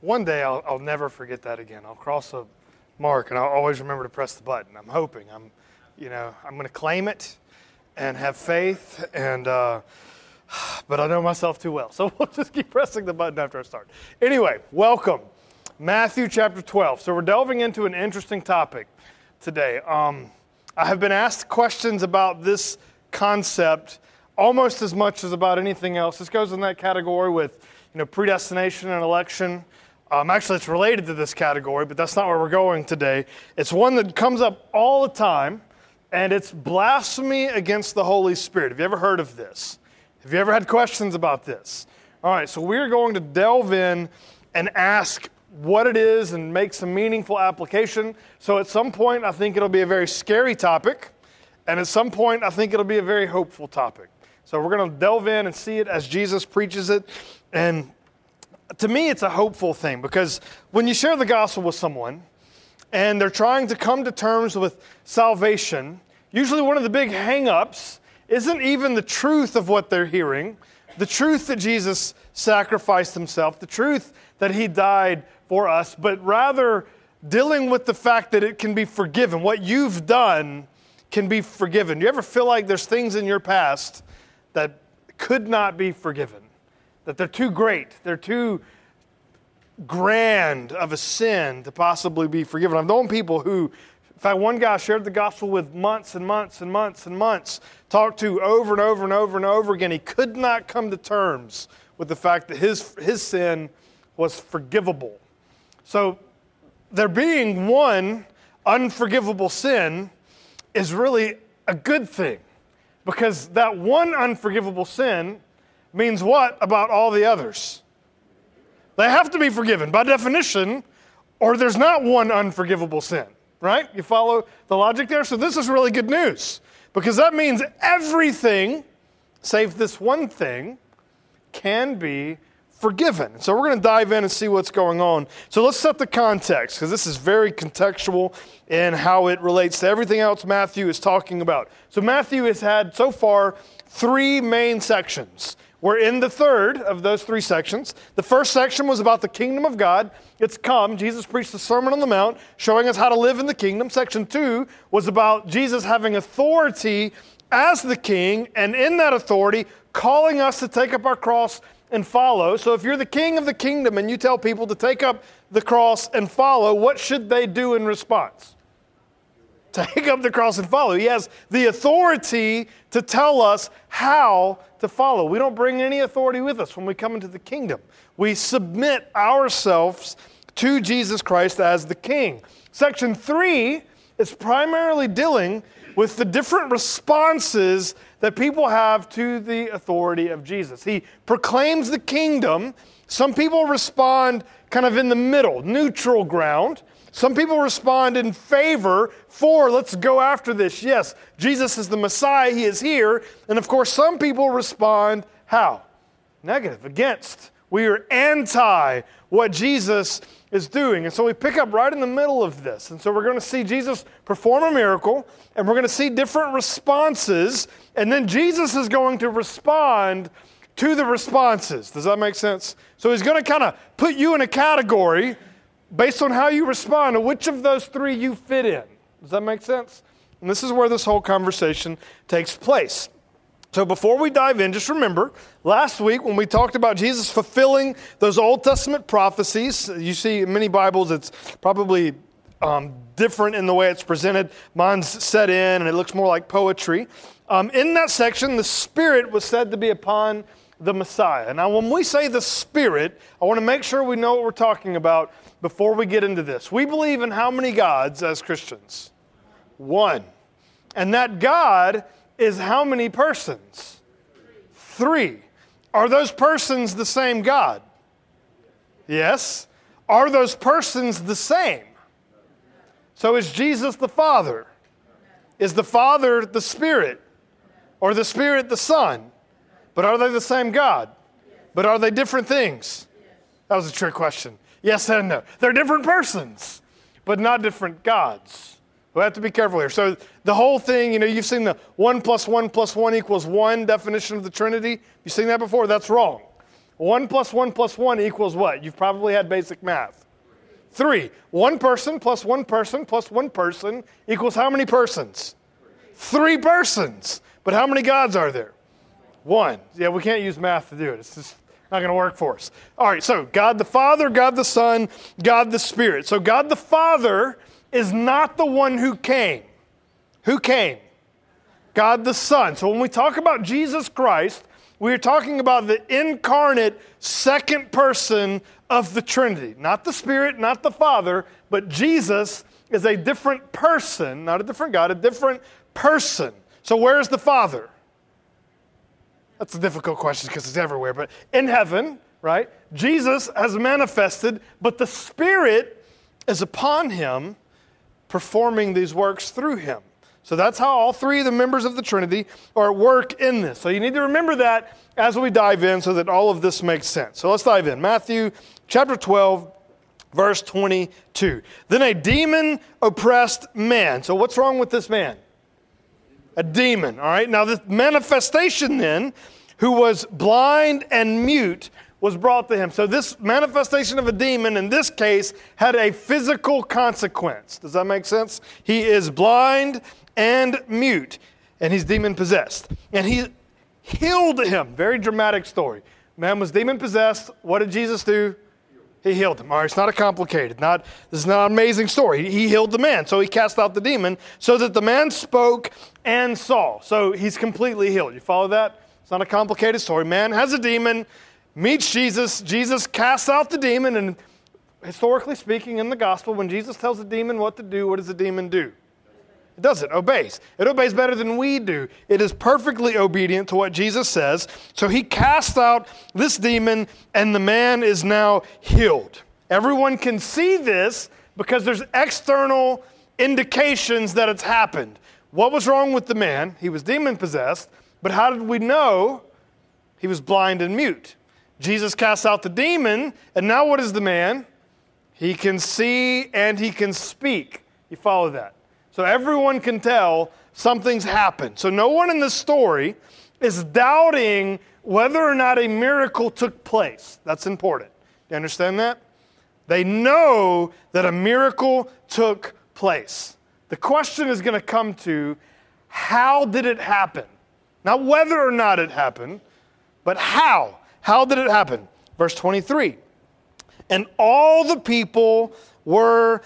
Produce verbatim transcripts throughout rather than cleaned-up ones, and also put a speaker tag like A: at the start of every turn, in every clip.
A: one day I'll, I'll never forget that again. I'll cross a mark and I'll always remember to press the button. I'm hoping. I'm, you know, I'm going to claim it and have faith. And uh, but I know myself too well, so we'll just keep pressing the button after I start. Anyway, welcome, Matthew chapter twelve. So we're delving into an interesting topic today. Um, I have been asked questions about this concept almost as much as about anything else. This goes in that category with, you know, predestination and election. Um, actually, it's related to this category, but that's not where we're going today. It's one that comes up all the time, and it's blasphemy against the Holy Spirit. Have you ever heard of this? Have you ever had questions about this? All right, so we're going to delve in and ask what it is and make some meaningful application. So at some point, I think it'll be a very scary topic, and at some point, I think it'll be a very hopeful topic. So we're going to delve in and see it as Jesus preaches it. And to me, it's a hopeful thing, because when you share the gospel with someone and they're trying to come to terms with salvation, usually one of the big hang-ups isn't even the truth of what they're hearing, the truth that Jesus sacrificed himself, the truth that he died for us, but rather dealing with the fact that it can be forgiven. What you've done can be forgiven. Do you ever feel like there's things in your past that could not be forgiven? That they're too great, they're too grand of a sin to possibly be forgiven. I've known people who, in fact, one guy I shared the gospel with months and months and months and months, talked to over and over and over and over again. He could not come to terms with the fact that his, his sin was forgivable. So there being one unforgivable sin is really a good thing, because that one unforgivable sin means what about all the others? They have to be forgiven by definition, or there's not one unforgivable sin, right? You follow the logic there? So this is really good news, because that means everything, save this one thing, can be forgiven. So we're going to dive in and see what's going on. So let's set the context, because this is very contextual in how it relates to everything else Matthew is talking about. So Matthew has had so far three main sections. We're in the third of those three sections. The first section was about the kingdom of God. It's come. Jesus preached the Sermon on the Mount, showing us how to live in the kingdom. Section two was about Jesus having authority as the king, and in that authority, calling us to take up our cross and follow. So if you're the king of the kingdom and you tell people to take up the cross and follow, what should they do in response? Take up the cross and follow. He has the authority to tell us how to follow. We don't bring any authority with us when we come into the kingdom. We submit ourselves to Jesus Christ as the king. Section three is primarily dealing with the different responses that people have to the authority of Jesus. He proclaims the kingdom. Some people respond kind of in the middle, neutral ground. Some people respond in favor for, let's go after this. Yes, Jesus is the Messiah. He is here. And of course, some people respond how? Negative, against. We are anti what Jesus is doing. And so we pick up right in the middle of this. And so we're going to see Jesus perform a miracle, and we're going to see different responses, and then Jesus is going to respond to the responses. Does that make sense? So he's going to kind of put you in a category based on how you respond to which of those three you fit in. Does that make sense? And this is where this whole conversation takes place. So before we dive in, just remember, last week when we talked about Jesus fulfilling those Old Testament prophecies, you see in many Bibles it's probably um, different in the way it's presented. Mine's set in and it looks more like poetry. Um, in that section, the Spirit was said to be upon the Messiah. Now when we say the Spirit, I want to make sure we know what we're talking about before we get into this. We believe in how many gods as Christians? One. And that God is how many persons? Three. Are those persons the same God? Yes. Are those persons the same? So is Jesus the Father? Is the Father the Spirit? Or the Spirit the Son? But are they the same God? But are they different things? That was a trick question. Yes and no. They're different persons, but not different gods. We have to be careful here. So the whole thing, you know, you've seen the one plus one plus one equals one definition of the Trinity. You've seen that before? That's wrong. One plus one plus one equals what? You've probably had basic math. Three. One person plus one person plus one person equals how many persons? Three persons. But how many gods are there? One. Yeah, we can't use math to do it. It's just not going to work for us. All right, so God the Father, God the Son, God the Spirit. So God the Father is not the one who came. Who came? God the Son. So when we talk about Jesus Christ, we are talking about the incarnate second person of the Trinity. Not the Spirit, not the Father, but Jesus is a different person, not a different God, a different person. So where's the Father? That's a difficult question because it's everywhere, but in heaven, right? Jesus has manifested, but the Spirit is upon him, performing these works through him. So that's how all three of the members of the Trinity are at work in this. So you need to remember that as we dive in so that all of this makes sense. So let's dive in. Matthew chapter twelve, verse twenty-two. Then a demon-oppressed man. So what's wrong with this man? A demon, all right? Now the manifestation then, who was blind and mute, was brought to him. So this manifestation of a demon, in this case, had a physical consequence. Does that make sense? He is blind and mute, and he's demon-possessed. And he healed him. Very dramatic story. Man was demon-possessed. What did Jesus do? He healed him. All right, it's not a complicated, not, this is not an amazing story. He healed the man, so he cast out the demon, so that the man spoke and saw. So he's completely healed. You follow that? It's not a complicated story. Man has a demon, meets Jesus. Jesus casts out the demon, and historically speaking in the gospel, when Jesus tells the demon what to do, what does the demon do? It does it, obeys. It obeys better than we do. It is perfectly obedient to what Jesus says. So he casts out this demon, and the man is now healed. Everyone can see this because there's external indications that it's happened. What was wrong with the man? He was demon-possessed, but how did we know? He was blind and mute. Jesus casts out the demon, and now what is the man? He can see and he can speak. You follow that? So everyone can tell something's happened. So no one in this story is doubting whether or not a miracle took place. That's important. You understand that? They know that a miracle took place. The question is going to come to, how did it happen? Not whether or not it happened, but how. How did it happen? Verse twenty-three. And all the people were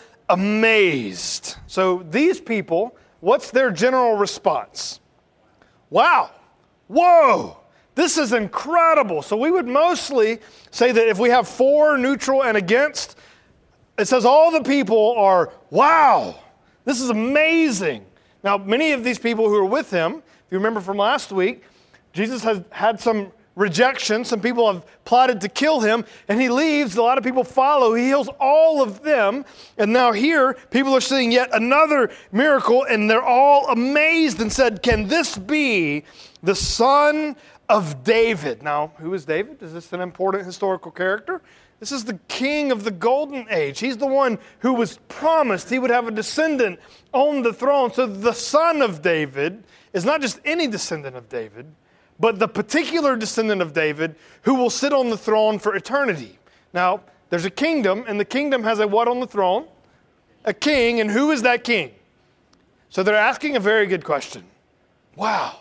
A: amazed. So these people, what's their general response? Wow. Whoa. This is incredible. So we would mostly say that if we have for, neutral, and against, it says all the people are, wow. This is amazing. Now, many of these people who are with him, if you remember from last week, Jesus has had some rejection. Some people have plotted to kill him, and he leaves. A lot of people follow. He heals all of them. And now here, people are seeing yet another miracle, and they're all amazed and said, can this be the Son of David? Now, who is David? Is this an important historical character? This is the king of the golden age. He's the one who was promised he would have a descendant on the throne. So the son of David is not just any descendant of David, but the particular descendant of David who will sit on the throne for eternity. Now, there's a kingdom, and the kingdom has a what on the throne? A king, and who is that king? So they're asking a very good question. Wow,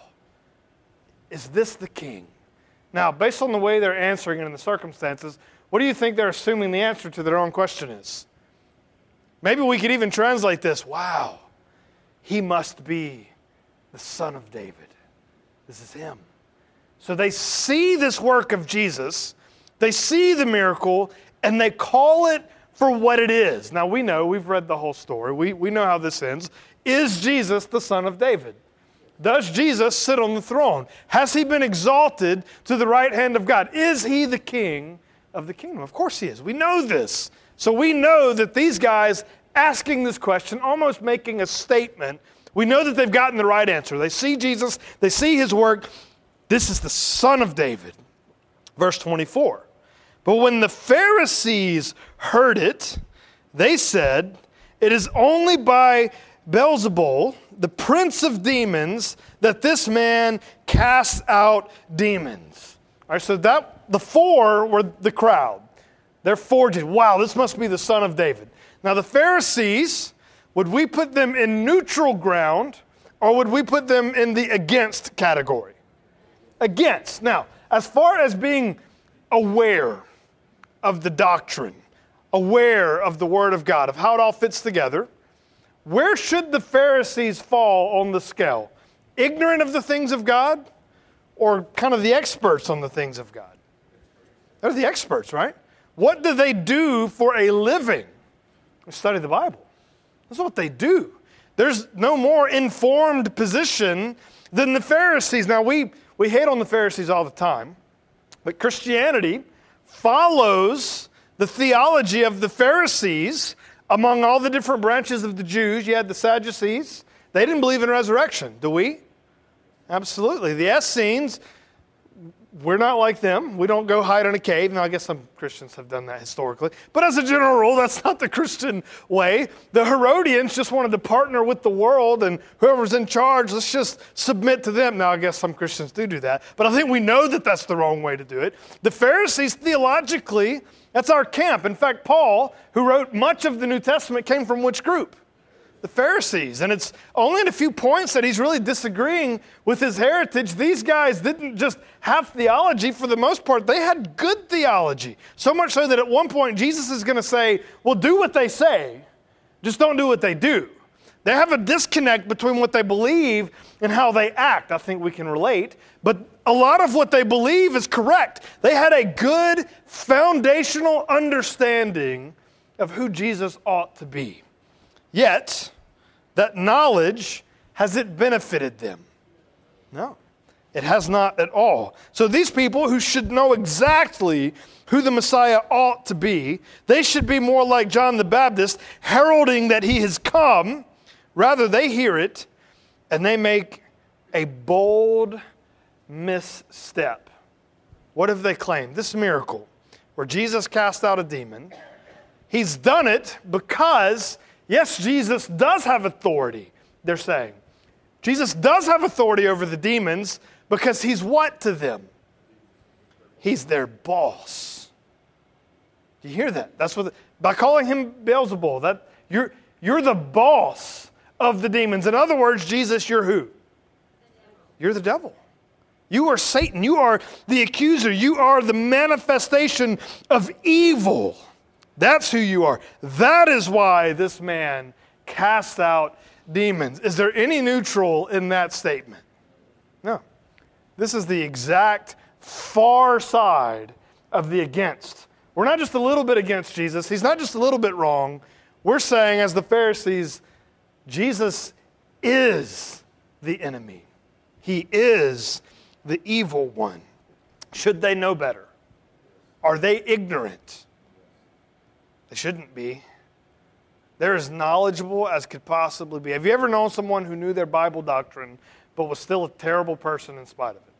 A: is this the king? Now, based on the way they're answering it and the circumstances, what do you think they're assuming the answer to their own question is? Maybe we could even translate this. Wow, he must be the Son of David. This is him. So they see this work of Jesus, they see the miracle, and they call it for what it is. Now we know, we've read the whole story, we, we know how this ends. Is Jesus the Son of David? Does Jesus sit on the throne? Has he been exalted to the right hand of God? Is he the king of the kingdom? Of course he is. We know this. So we know that these guys asking this question, almost making a statement, we know that they've gotten the right answer. They see Jesus, they see his work. This is the Son of David. Verse twenty-four. But when the Pharisees heard it, they said, it is only by Beelzebul, the prince of demons, that this man casts out demons. All right, so that the four were the crowd. They're forged. Wow, this must be the son of David. Now the Pharisees, would we put them in neutral ground, or would we put them in the against category? Against. Now, as far as being aware of the doctrine, aware of the Word of God, of how it all fits together, where should the Pharisees fall on the scale? Ignorant of the things of God, or kind of the experts on the things of God? They're the experts, right? What do they do for a living? They study the Bible. That's what they do. There's no more informed position than the Pharisees. Now, we, we hate on the Pharisees all the time, but Christianity follows the theology of the Pharisees among all the different branches of the Jews. You had the Sadducees. They didn't believe in resurrection. Do we? Absolutely. The Essenes, we're not like them. We don't go hide in a cave. Now, I guess some Christians have done that historically. But as a general rule, that's not the Christian way. The Herodians just wanted to partner with the world, and whoever's in charge, let's just submit to them. Now, I guess some Christians do do that. But I think we know that that's the wrong way to do it. The Pharisees, theologically, that's our camp. In fact, Paul, who wrote much of the New Testament, came from which group? The Pharisees. And it's only in a few points that he's really disagreeing with his heritage. These guys didn't just have theology. For the most part, they had good theology. So much so that at one point, Jesus is going to say, well, do what they say, just don't do what they do. They have a disconnect between what they believe and how they act. I think we can relate. But a lot of what they believe is correct. They had a good foundational understanding of who Jesus ought to be. Yet, that knowledge, has it benefited them? No, it has not at all. So these people who should know exactly who the Messiah ought to be, they should be more like John the Baptist, heralding that he has come. Rather, they hear it, and they make a bold misstep. What have they claimed? This miracle, where Jesus cast out a demon, he's done it because, yes, Jesus does have authority, they're saying. Jesus does have authority over the demons because he's what to them? He's their boss. Do you hear that? That's what, the, by calling him Beelzebul, that you're, you're the boss of the demons. In other words, Jesus, you're who? You're the devil. You are Satan. You are the accuser. You are the manifestation of evil. That's who you are. That is why this man casts out demons. Is there any neutral in that statement? No. This is the exact far side of the against. We're not just a little bit against Jesus. He's not just a little bit wrong. We're saying, as the Pharisees, Jesus is the enemy. He is the evil one. Should they know better? Are they ignorant? They shouldn't be. They're as knowledgeable as could possibly be. Have you ever known someone who knew their Bible doctrine but was still a terrible person in spite of it?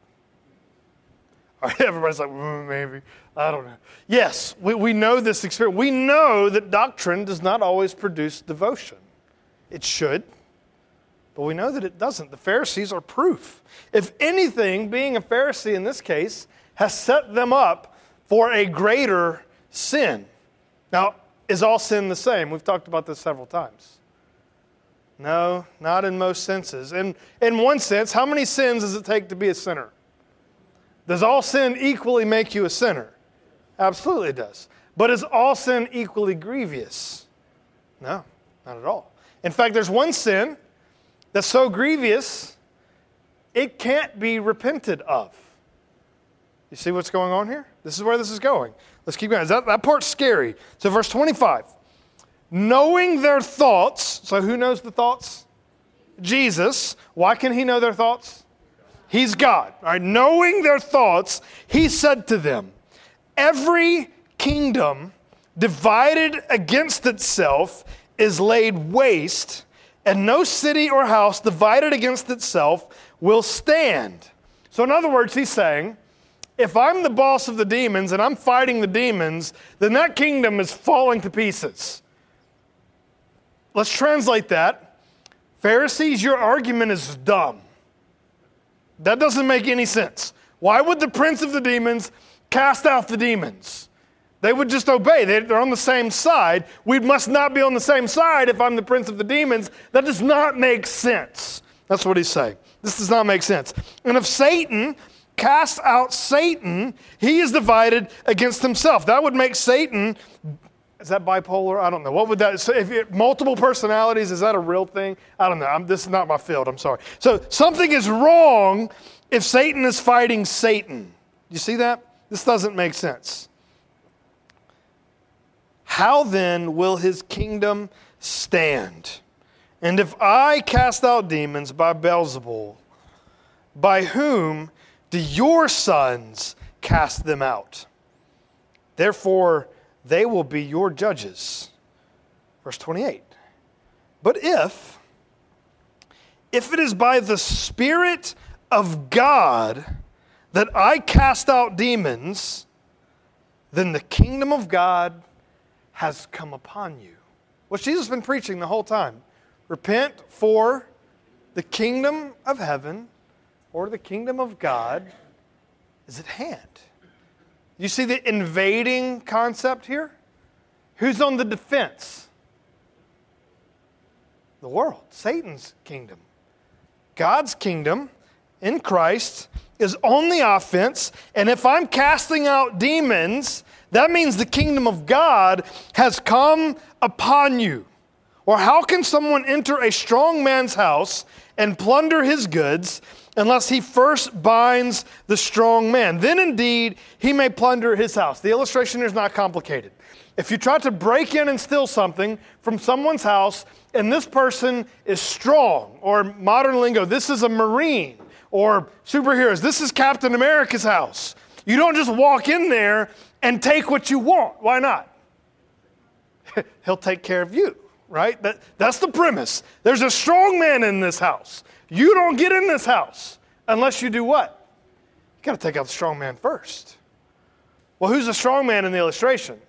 A: All right, everybody's like, mm, maybe. I don't know. Yes, we, we know this experience. We know that doctrine does not always produce devotion. It should, but we know that it doesn't. The Pharisees are proof. If anything, being a Pharisee in this case has set them up for a greater sin. Now, is all sin the same? We've talked about this several times. No, not in most senses. In, in one sense, how many sins does it take to be a sinner? Does all sin equally make you a sinner? Absolutely it does. But is all sin equally grievous? No, not at all. In fact, there's one sin that's so grievous, it can't be repented of. You see what's going on here? This is where this is going. Let's keep going. That, that part's scary. So verse twenty-five. Knowing their thoughts. So who knows the thoughts? Jesus. Why can he know their thoughts? He's God. All right. Knowing their thoughts, he said to them, every kingdom divided against itself is laid waste, and no city or house divided against itself will stand. So in other words, he's saying, if I'm the boss of the demons and I'm fighting the demons, then that kingdom is falling to pieces. Let's translate that. Pharisees, your argument is dumb. That doesn't make any sense. Why would the prince of the demons cast out the demons. They would just obey. They're on the same side. We must not be on the same side if I'm the prince of the demons. That does not make sense. That's what he's saying. This does not make sense. And if Satan casts out Satan, he is divided against himself. That would make Satan, is that bipolar? I don't know. What would that, so if it, multiple personalities, is that a real thing? I don't know. I'm, this is not my field. I'm sorry. So something is wrong if Satan is fighting Satan. You see that? This doesn't make sense. How then will his kingdom stand? And if I cast out demons by Beelzebul, by whom do your sons cast them out? Therefore, they will be your judges. Verse twenty-eight. But if, if it is by the Spirit of God that I cast out demons, then the kingdom of God has come upon you. What's Jesus been preaching the whole time? Repent, for the kingdom of heaven or the kingdom of God is at hand. You see the invading concept here? Who's on the defense? The world, Satan's kingdom. God's kingdom in Christ is on the offense, and if I'm casting out demons, that means the kingdom of God has come upon you. Or how can someone enter a strong man's house and plunder his goods unless he first binds the strong man? Then indeed he may plunder his house. The illustration is not complicated. If you try to break in and steal something from someone's house, and this person is strong, or modern lingo, this is a Marine, or superheroes, this is Captain America's house. You don't just walk in there and take what you want. Why not? He'll take care of you, right? That, that's the premise. There's a strong man in this house. You don't get in this house unless you do what? You got to take out the strong man first. Well, who's the strong man in the illustration?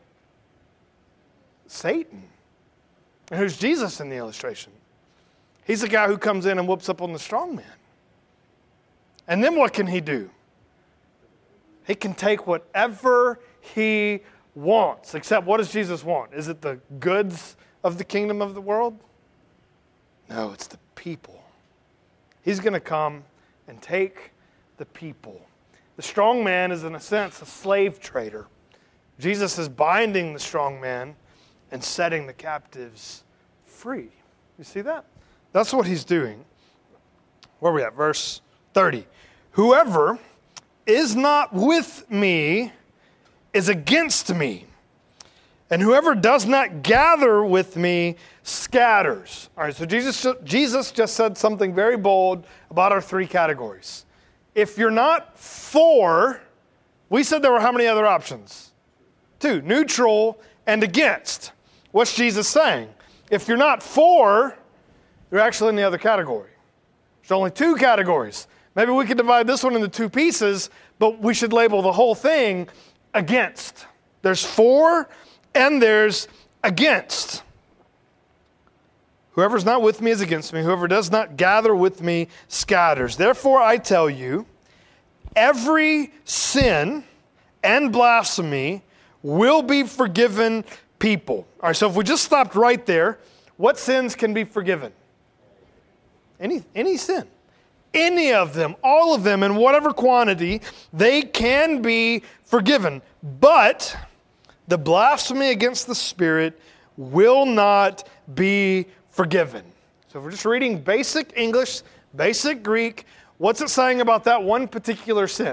A: Satan. And who's Jesus in the illustration? He's the guy who comes in and whoops up on the strong man. And then what can he do? He can take whatever he wants. Except what does Jesus want? Is it the goods of the kingdom of the world? No, it's the people. He's going to come and take the people. The strong man is, in a sense, a slave trader. Jesus is binding the strong man and setting the captives free. You see that? That's what he's doing. Where are we at? Verse thirty. Whoever is not with me is against me, and whoever does not gather with me scatters. All right, so Jesus, Jesus just said something very bold about our three categories. If you're not for, we said there were how many other options? Two, neutral and against. What's Jesus saying? If you're not for, you're actually in the other category. There's only two categories. Maybe we could divide this one into two pieces, but we should label the whole thing against. There's for and there's against. Whoever's not with me is against me. Whoever does not gather with me scatters. Therefore, I tell you, every sin and blasphemy will be forgiven people. All right, so if we just stopped right there, what sins can be forgiven? Any, any sin. Any of them, all of them, in whatever quantity, they can be forgiven. But the blasphemy against the Spirit will not be forgiven. So if we're just reading basic English, basic Greek, what's it saying about that one particular sin?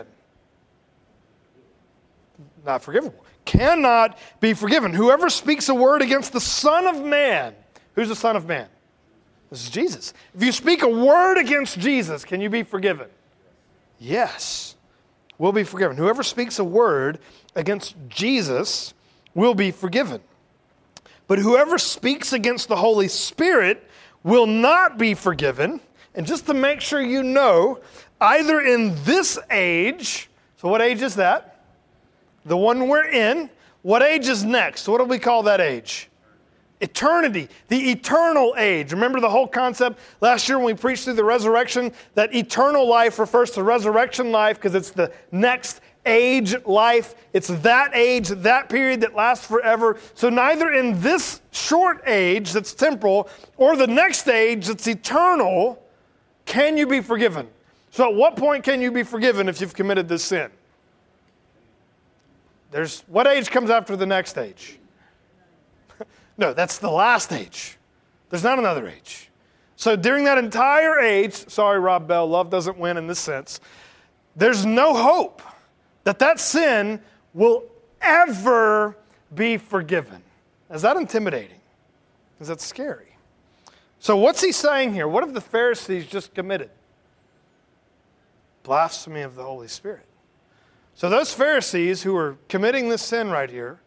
A: Not forgivable. Cannot be forgiven. Whoever speaks a word against the Son of Man, who's the Son of Man? This is Jesus. If you speak a word against Jesus, can you be forgiven? Yes, will be forgiven. Whoever speaks a word against Jesus will be forgiven. But whoever speaks against the Holy Spirit will not be forgiven. And just to make sure you know, either in this age, so what age is that? The one we're in. What age is next? What do we call that age? Eternity, the eternal age. Remember the whole concept last year when we preached through the resurrection, that eternal life refers to resurrection life because it's the next age life. It's that age, that period that lasts forever. So neither in this short age that's temporal or the next age that's eternal can you be forgiven. So at what point can you be forgiven if you've committed this sin? There's what age comes after the next age? No, that's the last age. There's not another age. So during that entire age, sorry, Rob Bell, love doesn't win in this sense, there's no hope that that sin will ever be forgiven. Is that intimidating? Is that scary? So what's he saying here? What have the Pharisees just committed? Blasphemy of the Holy Spirit. So those Pharisees who are committing this sin right here,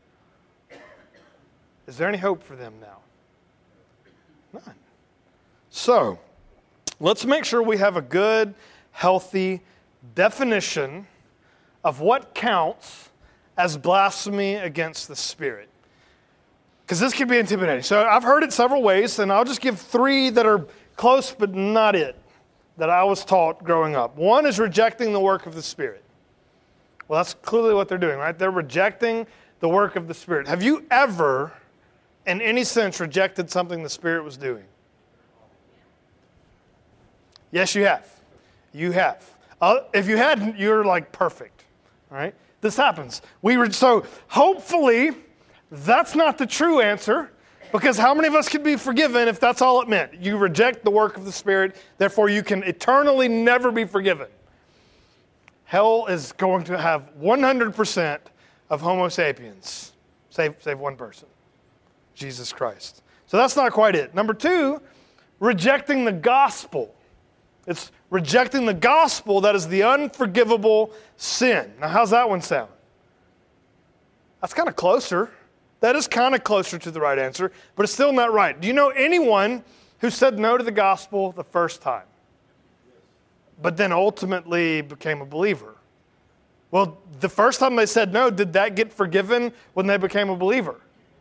A: is there any hope for them now? None. So, let's make sure we have a good, healthy definition of what counts as blasphemy against the Spirit. Because this can be intimidating. So I've heard it several ways, and I'll just give three that are close but not it, that I was taught growing up. One is rejecting the work of the Spirit. Well, that's clearly what they're doing, right? They're rejecting the work of the Spirit. Have you ever, in any sense, rejected something the Spirit was doing? Yes, you have. You have. Uh, if you hadn't, you're like perfect, all right? This happens. We re- So hopefully, that's not the true answer, because how many of us could be forgiven if that's all it meant? You reject the work of the Spirit, therefore you can eternally never be forgiven. Hell is going to have one hundred percent of Homo sapiens, save, save one person, Jesus Christ. So that's not quite it. Number two, rejecting the gospel. It's rejecting the gospel that is the unforgivable sin. Now, how's that one sound? That's kind of closer. That is kind of closer to the right answer, but it's still not right. Do you know anyone who said no to the gospel the first time, but then ultimately became a believer? Well, the first time they said no, did that get forgiven when they became a believer?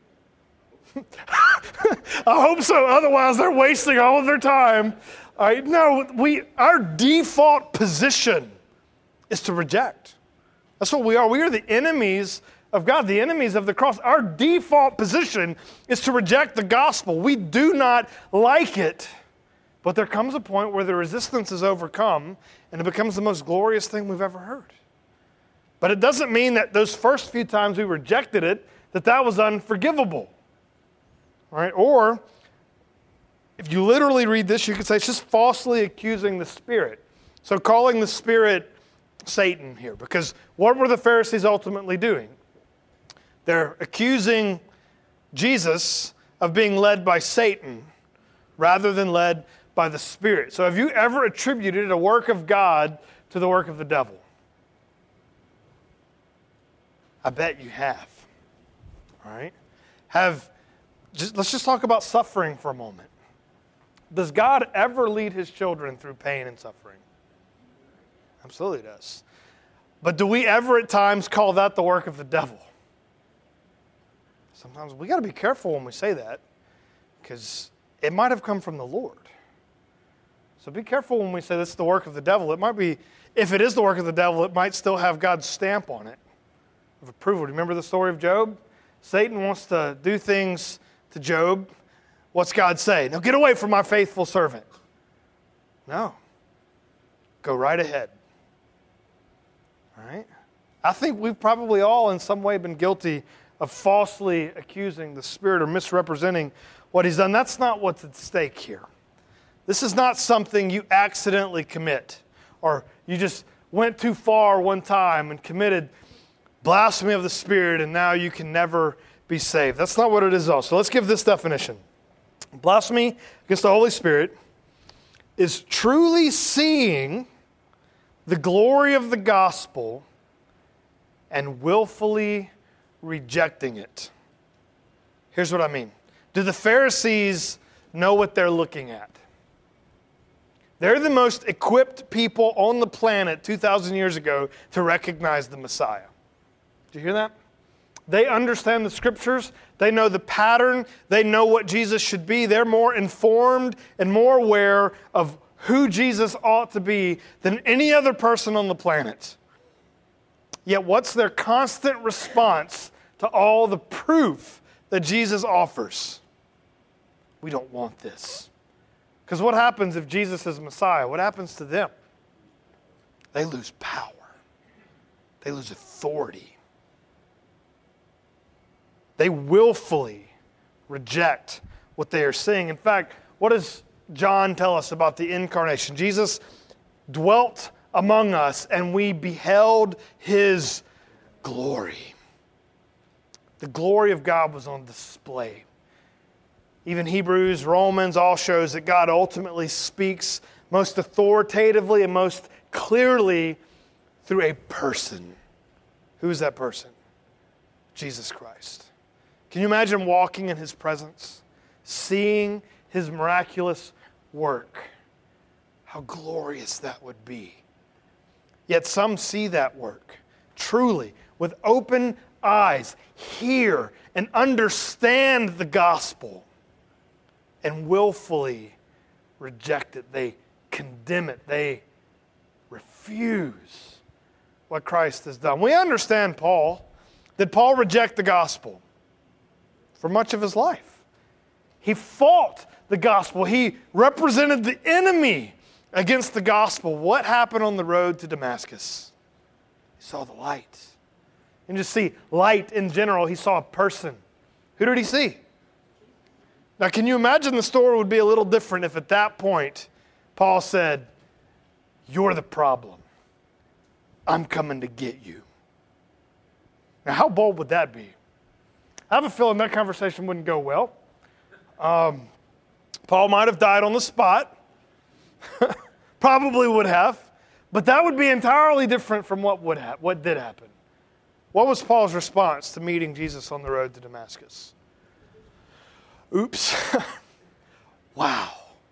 A: I hope so. Otherwise, they're wasting all of their time. All right, no, we, our default position is to reject. That's what we are. We are the enemies of God, the enemies of the cross. Our default position is to reject the gospel. We do not like it, but there comes a point where the resistance is overcome and it becomes the most glorious thing we've ever heard. But it doesn't mean that those first few times we rejected it, that that was unforgivable. All right? Or, if you literally read this, you could say it's just falsely accusing the Spirit. So calling the Spirit Satan here. Because what were the Pharisees ultimately doing? They're accusing Jesus of being led by Satan rather than led by the Spirit. So have you ever attributed a work of God to the work of the devil? I bet you have. All right? Have, just, let's just talk about suffering for a moment. Does God ever lead his children through pain and suffering? Absolutely does. But do we ever at times call that the work of the devil? Sometimes we got to be careful when we say that, because it might have come from the Lord. So be careful when we say this is the work of the devil. It might be, if it is the work of the devil, it might still have God's stamp on it of approval. Remember the story of Job? Satan wants to do things to Job. What's God say? Now get away from my faithful servant. No. Go right ahead. All right? I think we've probably all in some way been guilty of falsely accusing the Spirit or misrepresenting what he's done. That's not what's at stake here. This is not something you accidentally commit, or you just went too far one time and committed blasphemy of the Spirit and now you can never be saved. That's not what it is all. So let's give this definition. Blasphemy against the Holy Spirit is truly seeing the glory of the gospel and willfully rejecting it. Here's what I mean. Do the Pharisees know what they're looking at? They're the most equipped people on the planet two thousand years ago to recognize the Messiah. Did you hear that? They understand the Scriptures. They know the pattern. They know what Jesus should be. They're more informed and more aware of who Jesus ought to be than any other person on the planet. Yet what's their constant response to all the proof that Jesus offers? We don't want this. Because what happens if Jesus is Messiah? What happens to them? They lose power. They lose authority. They willfully reject what they are seeing. In fact, what does John tell us about the incarnation? Jesus dwelt among us and we beheld his glory. The glory of God was on display. Even Hebrews, Romans all shows that God ultimately speaks most authoritatively and most clearly through a person. Who is that person? Jesus Christ. Can you imagine walking in his presence, seeing his miraculous work? How glorious that would be. Yet some see that work truly with open eyes, hear and understand the gospel, and willfully reject it. They condemn it. They refuse what Christ has done. We understand Paul. Did Paul reject the gospel? For much of his life. He fought the gospel. He represented the enemy against the gospel. What happened on the road to Damascus? He saw the light. And just see light in general. He saw a person. Who did he see? Now, can you imagine the story would be a little different if at that point Paul said, "You're the problem. I'm coming to get you." Now, how bold would that be? I have a feeling that conversation wouldn't go well. Um, Paul might have died on the spot. Probably would have. But that would be entirely different from what would ha- what did happen. What was Paul's response to meeting Jesus on the road to Damascus? Oops. Wow.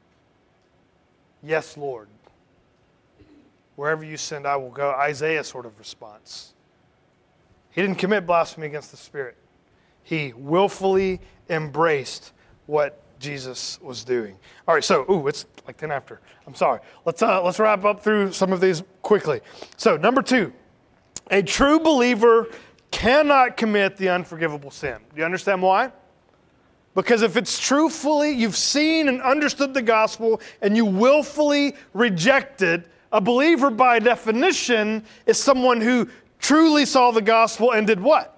A: Yes, Lord. Wherever you send, I will go. Isaiah sort of response. He didn't commit blasphemy against the Spirit. He willfully embraced what Jesus was doing. All right, so, ooh, it's like ten after. I'm sorry. Let's uh, let's wrap up through some of these quickly. So, number two, a true believer cannot commit the unforgivable sin. Do you understand why? Because if it's truthfully, you've seen and understood the gospel, and you willfully reject it, a believer by definition is someone who truly saw the gospel and did what?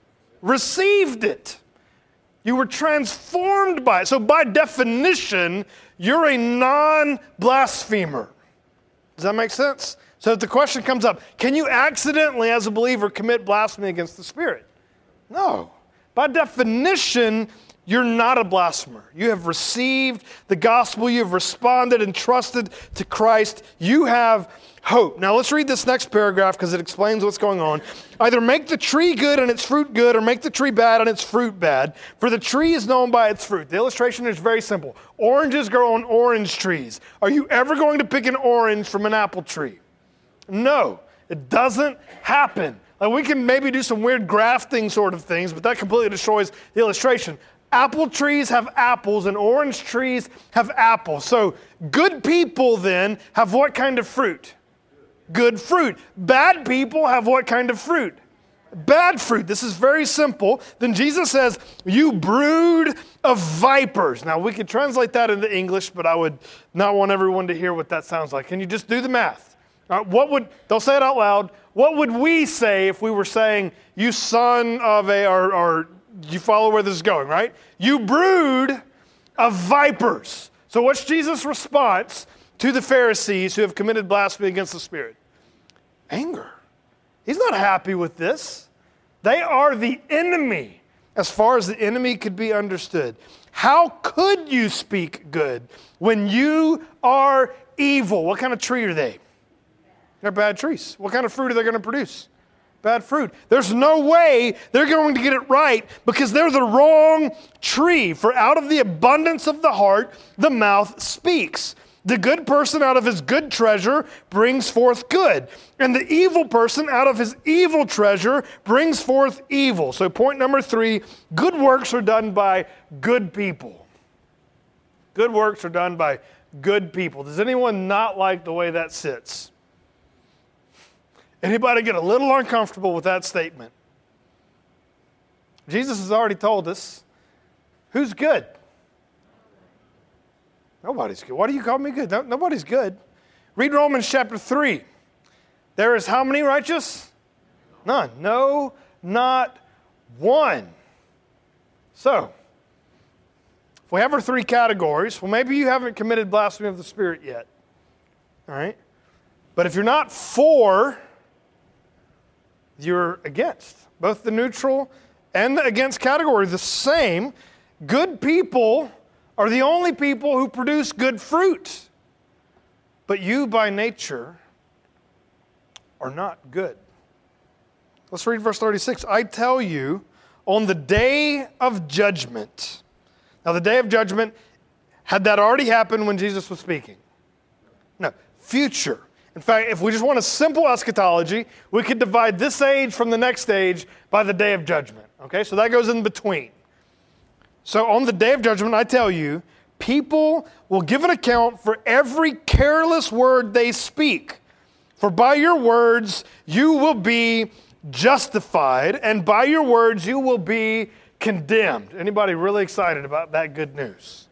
A: Received it. You were transformed by it. So by definition, you're a non-blasphemer. Does that make sense? So if the question comes up, can you accidentally, as a believer, commit blasphemy against the Spirit? No. By definition, you're not a blasphemer. You have received the gospel. You have responded and trusted to Christ. You have hope. Now let's read this next paragraph because it explains what's going on. Either make the tree good and its fruit good, or make the tree bad and its fruit bad. For the tree is known by its fruit. The illustration is very simple. Oranges grow on orange trees. Are you ever going to pick an orange from an apple tree? No, it doesn't happen. Like we can maybe do some weird grafting sort of things, but that completely destroys the illustration. Apple trees have apples and orange trees have apples. So good people then have what kind of fruit? Good fruit. Bad people have what kind of fruit? Bad fruit. This is very simple. Then Jesus says, you brood of vipers. Now we could translate that into English, but I would not want everyone to hear what that sounds like. Can you just do the math? All right, what would, don't say it out loud. What would we say if we were saying, you son of a, or, or you follow where this is going, right? You brood of vipers. So what's Jesus' response to the Pharisees who have committed blasphemy against the Spirit? Anger. He's not happy with this. They are the enemy, as far as the enemy could be understood. How could you speak good when you are evil? What kind of tree are they? They're bad trees. What kind of fruit are they going to produce? Bad fruit. There's no way they're going to get it right because they're the wrong tree. For out of the abundance of the heart, the mouth speaks. The good person out of his good treasure brings forth good. And the evil person out of his evil treasure brings forth evil. So point number three, good works are done by good people. Good works are done by good people. Does anyone not like the way that sits? Anybody get a little uncomfortable with that statement? Jesus has already told us, who's good? Nobody's good. Why do you call me good? No, nobody's good. Read Romans chapter three. There is how many righteous? None. No, not one. So, if we have our three categories, well, maybe you haven't committed blasphemy of the Spirit yet. All right? But if you're not for, you're against. Both the neutral and the against category are the same. Good people are the only people who produce good fruit. But you, by nature, are not good. Let's read verse thirty-six. I tell you, on the day of judgment. Now, the day of judgment, had that already happened when Jesus was speaking? No, future. In fact, if we just want a simple eschatology, we could divide this age from the next age by the day of judgment. Okay, so that goes in between. So on the day of judgment, I tell you, people will give an account for every careless word they speak. For by your words you will be justified, and by your words you will be condemned. Anybody really excited about that good news?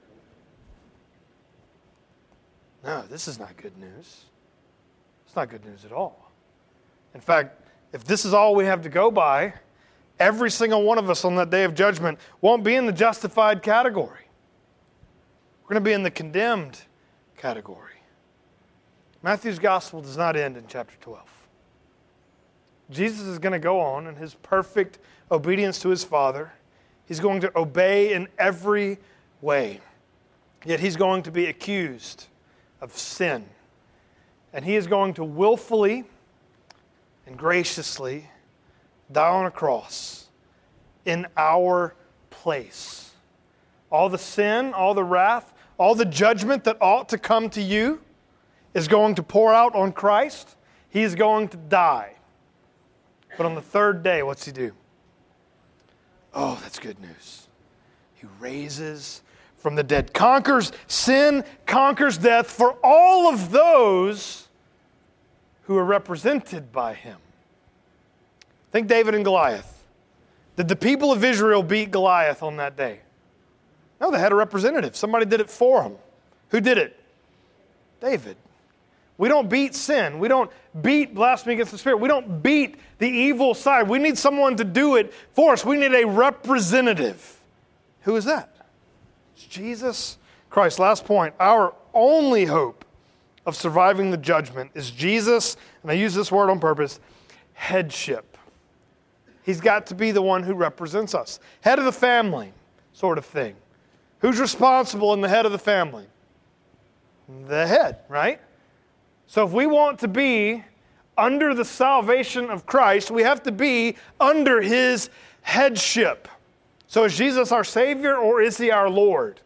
A: No, this is not good news. It's not good news at all. In fact, if this is all we have to go by, every single one of us on that day of judgment won't be in the justified category. We're going to be in the condemned category. Matthew's gospel does not end in chapter twelve. Jesus is going to go on in his perfect obedience to his Father. He's going to obey in every way. Yet he's going to be accused of sin. And he is going to willfully and graciously die on a cross in our place. All the sin, all the wrath, all the judgment that ought to come to you is going to pour out on Christ. He is going to die. But on the third day, what's he do? Oh, that's good news. He raises from the dead, conquers sin, conquers death for all of those who are represented by him. Think David and Goliath. Did the people of Israel beat Goliath on that day? No, they had a representative. Somebody did it for them. Who did it? David. We don't beat sin. We don't beat blasphemy against the Spirit. We don't beat the evil side. We need someone to do it for us. We need a representative. Who is that? It's Jesus Christ. Last point. Our only hope of surviving the judgment is Jesus, and I use this word on purpose, headship. He's got to be the one who represents us. Head of the family sort of thing. Who's responsible in the head of the family? The head, right? So if we want to be under the salvation of Christ, we have to be under his headship. So is Jesus our Savior or is he our Lord?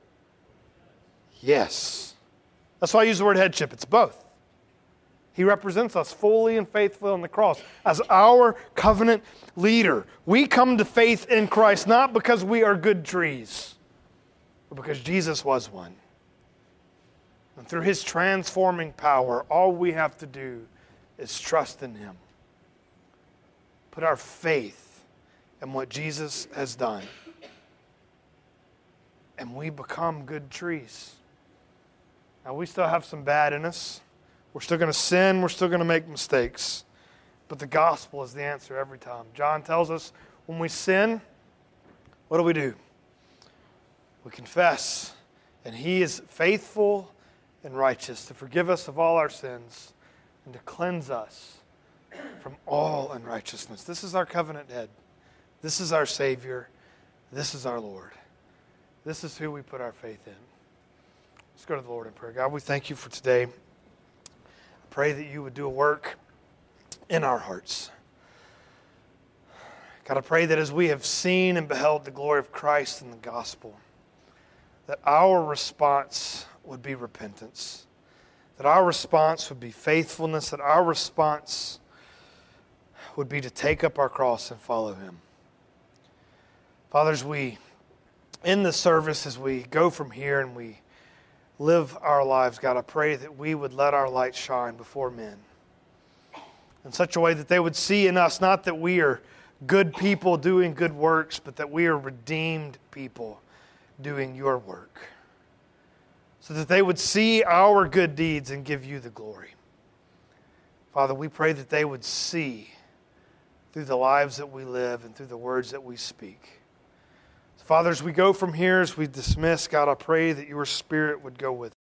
A: Yes. That's why I use the word headship. It's both. He represents us fully and faithfully on the cross as our covenant leader. We come to faith in Christ not because we are good trees, but because Jesus was one. And through his transforming power, all we have to do is trust in him. Put our faith in what Jesus has done. And we become good trees. Now, we still have some bad in us. We're still going to sin. We're still going to make mistakes. But the gospel is the answer every time. John tells us when we sin, what do we do? We confess. And he is faithful and righteous to forgive us of all our sins and to cleanse us from all unrighteousness. This is our covenant head. This is our Savior. This is our Lord. This is who we put our faith in. Let's go to the Lord in prayer. God, we thank you for today. I pray that you would do a work in our hearts. God, I pray that as we have seen and beheld the glory of Christ in the gospel, that our response would be repentance, that our response would be faithfulness, that our response would be to take up our cross and follow him. Father, as we end the service, as we go from here and we live our lives, God, I pray that we would let our light shine before men. in such a way that they would see in us not that we are good people doing good works, but that we are redeemed people doing your work. So that they would see our good deeds and give you the glory. Father, we pray that they would see through the lives that we live and through the words that we speak. So Father, as we go from here, as we dismiss, God, I pray that your Spirit would go with us.